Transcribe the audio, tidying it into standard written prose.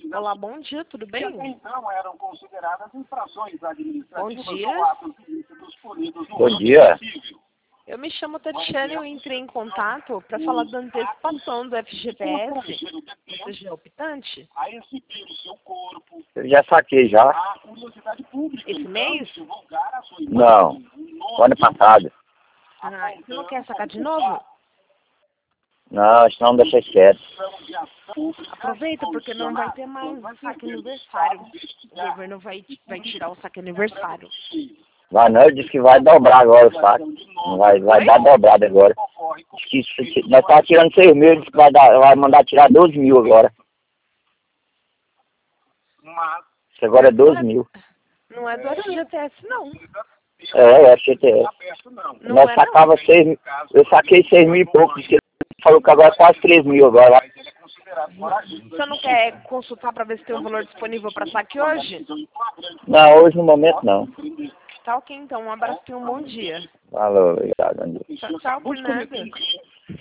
Olá, bom dia, tudo bem? Até então eram consideradas infrações administrativas. Bom dia. Ou atos ilícitos punidos no Bom âmbito dia. civil. Eu me chamo Tatiana e eu entrei em contato para falar da antecipação do FGTS. Você já é optante? A exibir o seu corpo, Eu já saquei já. a curiosidade pública. Esse mês? Divulgar a sua Não. imagem, Ano passado. Ah, você não quer sacar de novo? Não, isso não deixa quieto. Aproveita, porque não vai ter mais saque aniversário. O governo vai tirar o saque aniversário. Vai não, ele disse que vai dobrar agora o saco. Vai dar dobrado agora. Diz que nós tá tirando 6 mil, ele disse que vai mandar tirar 12 mil agora. Isso agora é 12 mil. Não é do FGTS, não. É FGTS. Não Nós é, sacava 6 mil, eu saquei 6 mil e pouco, disse que ele falou que agora é quase 3 mil agora. Você não quer consultar para ver se tem um valor disponível para saque hoje? Não, hoje no momento não. Tá ok, então. Um abraço e um bom dia. Falou, obrigado. Bom dia. Tchau, tchau, por nada.